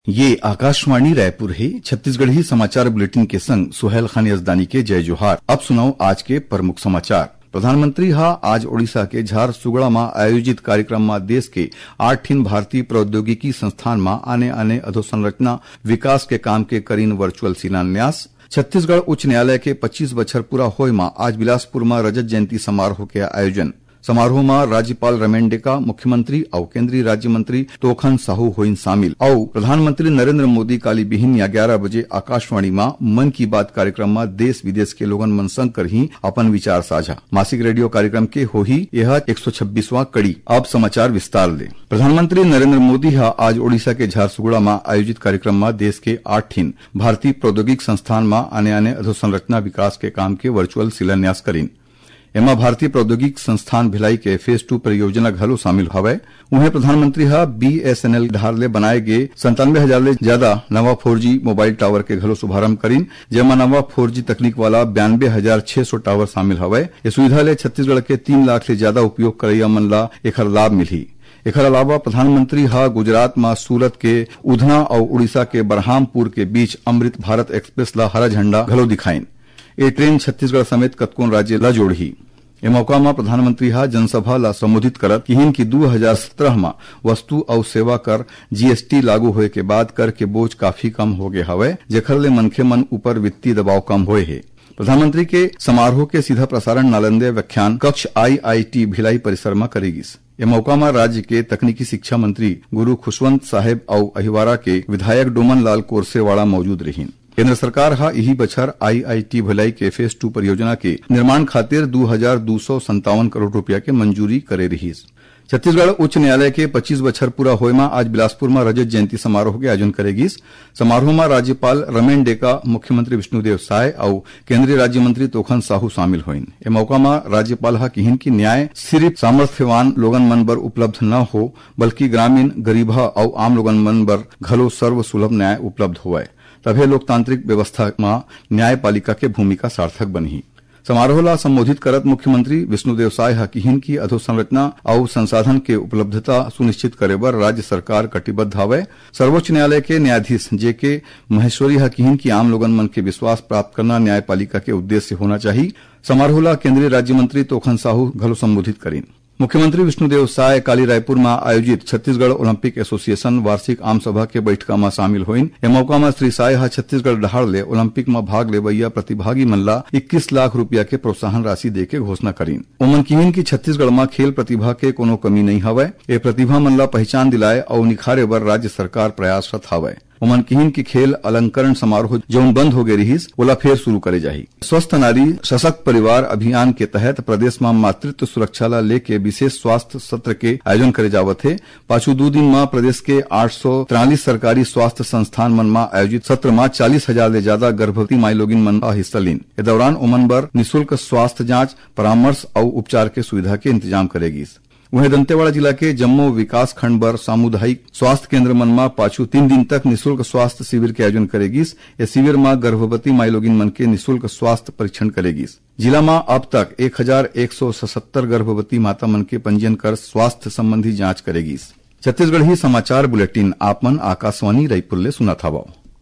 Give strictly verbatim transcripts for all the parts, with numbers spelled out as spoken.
ये आकाशवाणी रायपुर है। छत्तीसगढ़ी समाचार बुलेटिन के संग सुहेल खान यजदानी के जय जोहार। अब सुनाओ आज के प्रमुख समाचार। प्रधानमंत्री हा आज ओडिशा के झारसुगड़ा में आयोजित कार्यक्रम में देश के आठ ठीन भारतीय प्रौद्योगिकी संस्थान में आने आने अधोसंरचना विकास के काम के करीन वर्चुअल शिलान्यास। छत्तीसगढ़ उच्च न्यायालय के पच्चीस बछर पूरा होय में आज बिलासपुर में रजत जयंती समारोह के आयोजन। समारोह में राज्यपाल रमेन डेका, मुख्यमंत्री और केंद्रीय राज्य मंत्री तोखन साहू होइन शामिल और प्रधानमंत्री नरेंद्र मोदी काली बिहिन या ग्यारह बजे आकाशवाणी में मन की बात कार्यक्रम में देश विदेश के लोगन मन संग कर ही अपन विचार साझा। मासिक रेडियो कार्यक्रम के हो ही यह एक सौ छब्बीसवां कड़ी। अब समाचार विस्तार ले। प्रधानमंत्री नरेंद्र मोदी हा आज ओडिशा के झारसुगड़ा में आयोजित कार्यक्रम में देश के आठ ठीन भारतीय प्रौद्योगिक संस्थान में आने आने अधोसंरचना विकास के काम के वर्चुअल शिलान्यास करीन। एमा भारतीय प्रौद्योगिक संस्थान भिलाई के फेज टू परियोजना घलो शामिल हवय। उन्हें प्रधानमंत्री हा बीएसएनएल धार ले बनाए गए संतानवे हजार ले ज्यादा नवा फोर जी मोबाइल टावर के घलो शुभारंभ करीन, जेमा नवा फोर जी तकनीक वाला बयानबे हजार छह सौ टावर शामिल हवय। ये सुविधा ले छत्तीसगढ़ के तीन लाख ले ज्यादा उपयोग करैया मन ला एखर लाभ मिलही। एकर अलावा प्रधानमंत्री हा गुजरात में सूरत के उधना और उड़ीसा के बरहामपुर के बीच अमृत भारत एक्सप्रेस ला हरा झंडा घलो दिखाइन। ये ट्रेन छत्तीसगढ़ समेत कतकोन राज्य ला जोड़ही। ए मौका में प्रधानमंत्री हा जनसभा ला संबोधित करत किहिन की दो हजार सत्रह में वस्तु और सेवा कर जीएसटी लागू होए के बाद कर के बोझ काफी कम हो गए हवय, जेखर ले मनखे मन ऊपर वित्तीय दबाव कम होए है। प्रधानमंत्री के समारोह के सीधा प्रसारण नालंदे व्याख्यान कक्ष आईआईटी भिलाई परिसर में करेगिस। ए मौका में राज्य के तकनीकी शिक्षा मंत्री गुरु खुशवंत साहेब और अहिवारा के विधायक डोमन लाल कोरसेवाड़ा मौजूद रहीन। केंद्र सरकार हा यही बछर आईआईटी भिलाई के फेज टू परियोजना के निर्माण खातिर दो हजार दो सौ संतावन करोड़ रुपया के मंजूरी करे रही। छत्तीसगढ़ उच्च न्यायालय के पच्चीस बछर पूरा होय में आज बिलासपुर में रजत जयंती समारोह के आयोजन करेगी। समारोह में राज्यपाल रमेन डेका, मुख्यमंत्री विष्णुदेव साय और केंद्रीय राज्य मंत्री तोखन साहू शामिल होइन। ए मौका में राज्यपाल हा किहिन की न्याय सिर्फ सामर्थ्यवान लोगन मन बर उपलब्ध न हो, बल्कि ग्रामीण गरीबा और आम लोगन मन बर घलो सर्व सुलभ न्याय उपलब्ध होवय, तभे लोकतांत्रिक व्यवस्था में न्यायपालिका के भूमिका सार्थक बनही। समारोह ला संबोधित करत मुख्यमंत्री विष्णुदेव साय हा किहिन की अधोसंरचना और संसाधन के उपलब्धता सुनिश्चित करे बर राज्य सरकार कटिबद्ध हवय। सर्वोच्च न्यायालय के न्यायाधीश जे के महेश्वरी हा किहिन की आम लोगन मन के विश्वास प्राप्त करना न्यायपालिका के उद्देश्य होना चाहिए। समारोह ला केंद्रीय राज्य मंत्री तोखन साहू घलो संबोधित करीन। मुख्यमंत्री विष्णुदेव साय काली रायपुर में आयोजित छत्तीसगढ़ ओलंपिक एसोसिएशन वार्षिक आम सभा के बैठका में शामिल होइन। ए मौका में श्री साय हा छत्तीसगढ़ डहार ले ओलंपिक में भाग लेवैया प्रतिभागी मन ला इक्कीस लाख रुपया के प्रोत्साहन राशि देके घोषणा करीन। उमन किहिन की छत्तीसगढ़ में खेल प्रतिभा के कोनो कमी नहीं हवय। ए प्रतिभा मन ला पहचान दिलाए और निखारे बर राज्य सरकार प्रयासरत हवय। उमन किहिन की खेल अलंकरण समारोह जौन बंद हो गए रहीस ओला फिर शुरू करे जाही। स्वस्थ नारी सशक्त परिवार अभियान के तहत प्रदेश में मातृत्व सुरक्षा ला लेके विशेष स्वास्थ्य सत्र के आयोजन करे जावत है। पाछू दो दिन में प्रदेश के आठ सौ तिरालीस सरकारी स्वास्थ्य संस्थान मन में आयोजित सत्र में चालीस हजार ले ज्यादा गर्भवती माई लोगिन मन हिस्सा लीन। ए दौरान उमन बर निःशुल्क स्वास्थ्य जांच, परामर्श और उपचार के सुविधा के इंतजाम करेगी। वहीं दंतेवाड़ा जिला के जम्मू विकास खंड बर सामुदायिक स्वास्थ्य केंद्र मन में पाछू तीन दिन तक निःशुल्क स्वास्थ्य शिविर के आयोजन करेगी। इस शिविर में गर्भवती माई लोगिन मन के निःशुल्क स्वास्थ्य परीक्षण करेगी। जिला में अब तक एक हजार एक सौ सतहत्तर गर्भवती माता मन के पंजीयन कर स्वास्थ्य संबंधी जांच करेगी। छत्तीसगढ़ ही समाचार बुलेटिन आप मन आकाशवाणी रायपुर ले सुना था।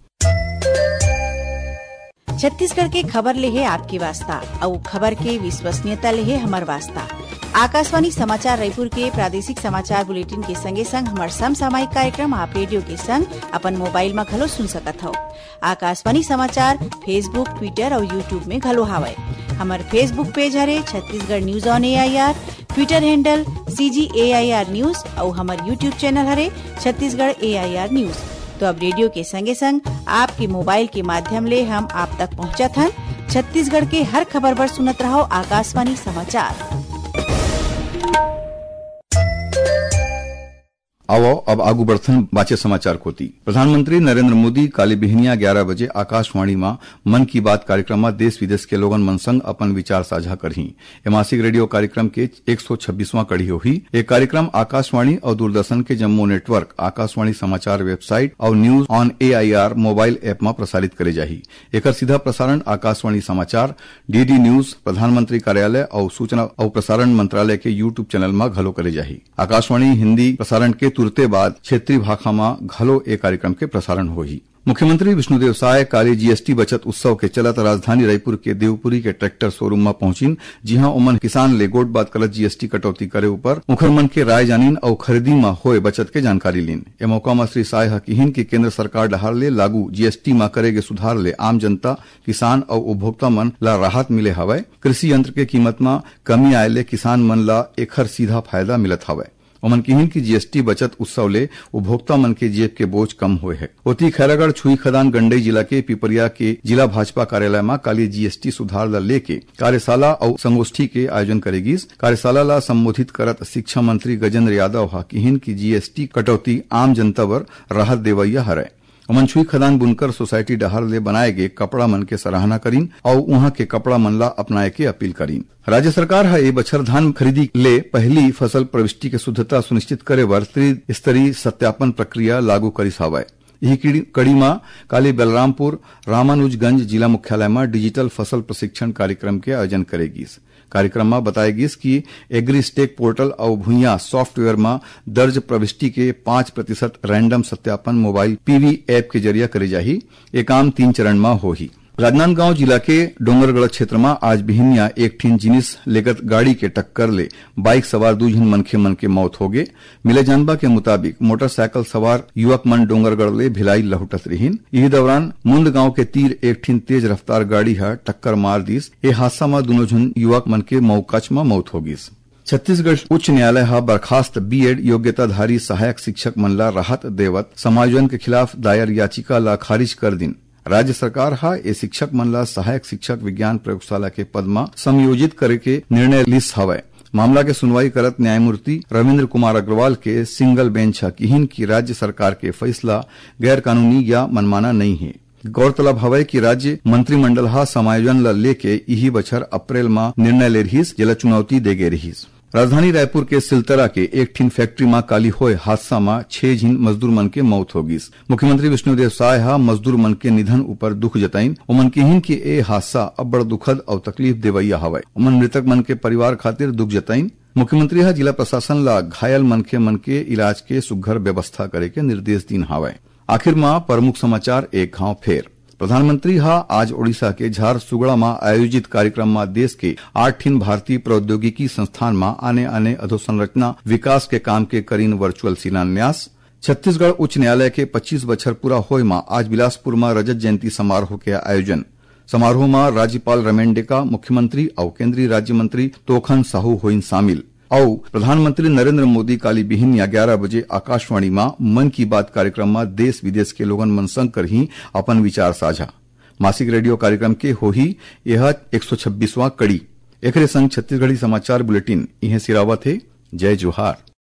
छत्तीसगढ़ के खबर ले है आपके वास्ता और खबर के विश्वसनीयता ले है हमार वास्ता। आकाशवाणी समाचार रायपुर के प्रादेशिक समाचार बुलेटिन के संगे संग हमार समसामयिक कार्यक्रम आप रेडियो के संग अपन मोबाइल में घलो सुन सकत हो। आकाशवाणी समाचार फेसबुक, ट्विटर और यूट्यूब में घलो हावय। हमार फेसबुक पेज हरे Chhattisgarh news on AIR, Twitter handle CG AIR news और हमार यूट्यूब चैनल हरे छत्तीसगढ़ एआईआर न्यूज। तो अब रेडियो के संगे संग आपके मोबाइल के माध्यम ले हम आप तक पहुंचत हन। छत्तीसगढ़ के हर खबर पर सुनत रहो आकाशवाणी समाचार। आओ अब आगू बढ़थन बाचे समाचार कोती। प्रधानमंत्री नरेंद्र मोदी काली बिहनिया ग्यारह बजे आकाशवाणी में मन की बात कार्यक्रम में देश विदेश के लोगन मन संग अपन विचार साझा करही। ए मासिक रेडियो कार्यक्रम के एक सौ छब्बीसवां कड़ी होही। ये कार्यक्रम आकाशवाणी और दूरदर्शन के जम्मू नेटवर्क, आकाशवाणी समाचार वेबसाइट और news on AIR mobile app में प्रसारित करे जाही। एकर सीधा प्रसारण आकाशवाणी समाचार, डीडी न्यूज, प्रधानमंत्री कार्यालय और सूचना और प्रसारण मंत्रालय के यूट्यूब चैनल में घलो करे जाही। आकाशवाणी हिंदी प्रसारण के तुरते बाद क्षेत्रीय भाषा में घलो ए कार्यक्रम के प्रसारण होही। मुख्यमंत्री विष्णुदेव साय काले जीएसटी बचत उत्सव के चलत राजधानी रायपुर के देवपुरी के ट्रैक्टर शोरूम में पहुंचिन, जिहां ओमन किसान ले गोट बात करत जीएसटी कटौती करे ऊपर उखर मन के राय जानिन और खरीदी में होए बचत के जानकारी लीन। ए मौका में श्री साय कहिन कि केंद्र सरकार डहार ले लागू जीएसटी में करेगे सुधार ले आम जनता, किसान और उपभोक्ता मन ला राहत मिले हवय। कृषि यंत्र के कीमत में कमी आए ले किसान मन ला एखर सीधा फायदा मिलत हवय। ओमन किहिन की जीएसटी बचत उत्सव ले उपभोक्ता मन के जेब के बोझ कम हुए है। ओती खैरागढ़ छुई खदान गंडई जिला के पिपरिया के जिला भाजपा कार्यालय में काली जीएसटी सुधार ला लेके कार्यशाला और संगोष्ठी के आयोजन करेगीस। कार्यशाला ला संबोधित करत शिक्षा मंत्री गजेंद्र यादव हा किहिन की जीएसटी कटौती आम जनता वर राहत देवैया हरय। ओमन छुई खदान बुनकर सोसाइटी डहार ले बनाए गे कपड़ा मन के सराहना करीन और उहाँ के कपड़ा मन ला अपनाए के अपील करीन। राज्य सरकार है ए बछर धान खरीदी ले पहली फसल प्रविष्टि के शुद्धता सुनिश्चित करे बर त्रिस्तरीय सत्यापन प्रक्रिया लागू करिस हवय। यही कड़ी में काली बलरामपुर रामानुजगंज जिला मुख्यालय में डिजिटल फसल प्रशिक्षण कार्यक्रम के आयोजन करेगी। कार्यक्रम में बताएगीस कि एग्री स्टेक पोर्टल और भूइया सॉफ्टवेयर में दर्ज प्रविष्टि के पांच प्रतिशत रैंडम सत्यापन मोबाइल पीवी ऐप के जरिए करे जाही। ये काम तीन चरण में होही। राजनांदगांव जिला के डोंगरगढ़ क्षेत्र में आज बिहनिया एक ठीन जिनिस लेगत गाड़ी के टक्कर ले बाइक सवार दू झन मनखे मन के मौत हो गए। मिले जानबा के मुताबिक मोटरसाइकिल सवार युवक मन डोंगरगढ़ ले भिलाई लहुटत रहीन। इही दौरान मुंद गांव के तीर एक ठीन तेज रफ्तार गाड़ी है टक्कर मार दीस। ए हादसा में दोनों झन युवक मन के मौकाच में मौत हो गईस। छत्तीसगढ़ उच्च न्यायालय हा बर्खास्त बीएड योग्यताधारी सहायक शिक्षक मन ला राहत देवत समायोजन के खिलाफ दायर याचिका ला खारिज कर दिन। राज्य सरकार हा ए शिक्षक मन ला सहायक शिक्षक विज्ञान प्रयोगशाला के पद में समयोजित करे के निर्णय लिस हवय। मामला के सुनवाई करत न्यायमूर्ति रविन्द्र कुमार अग्रवाल के सिंगल बेंच हा किहिन की राज्य सरकार के फैसला गैर कानूनी या मनमाना नहीं है। गौरतलब हवय कि राज्य मंत्रिमंडल हा समायोजन ला लेके इही बछर अप्रैल में निर्णय ले रहीस, जेला चुनौती दे गे रहीस। राजधानी रायपुर के सिलतरा के एक ठीन फैक्ट्री में काली होए हादसा में छह झीन मजदूर मन के मौत हो गईस। मुख्यमंत्री विष्णुदेव साय हा मजदूर मन के निधन ऊपर दुख जताइन। ओमन किहिन की ए हादसा अब बड़ दुखद और तकलीफ देवैया हवय। ओमन मृतक मन के परिवार खातिर दुख जताइन। मुख्यमंत्री हा जिला प्रशासन ला घायल मनखे मन के इलाज के सुघ्घर व्यवस्था करे के निर्देश दीन हवय। आखिर में प्रमुख समाचार एक घाव फेर। प्रधानमंत्री हा आज ओडिशा के झारसुगड़ा में आयोजित कार्यक्रम में देश के आठ ठीन भारतीय प्रौद्योगिकी संस्थान में आने आने अधोसंरचना विकास के काम के करीन वर्चुअल शिलान्यास। छत्तीसगढ़ उच्च न्यायालय के पच्चीस बछर पूरा होय में आज बिलासपुर में रजत जयंती समारोह के आयोजन। समारोह में राज्यपाल रमेन डेका, मुख्यमंत्री और केंद्रीय राज्य मंत्री तोखन साहू होइन शामिल। और प्रधानमंत्री नरेंद्र मोदी काली बिहिनिया ग्यारह बजे आकाशवाणी में मन की बात कार्यक्रम में देश विदेश के लोगन मन संग कर ही अपन विचार साझा। मासिक रेडियो कार्यक्रम के हो ही यह एक सौ छब्बीसवां कड़ी। एकरे संग छत्तीसगढ़ी समाचार बुलेटिन इहे सिरावत है। जय जोहार।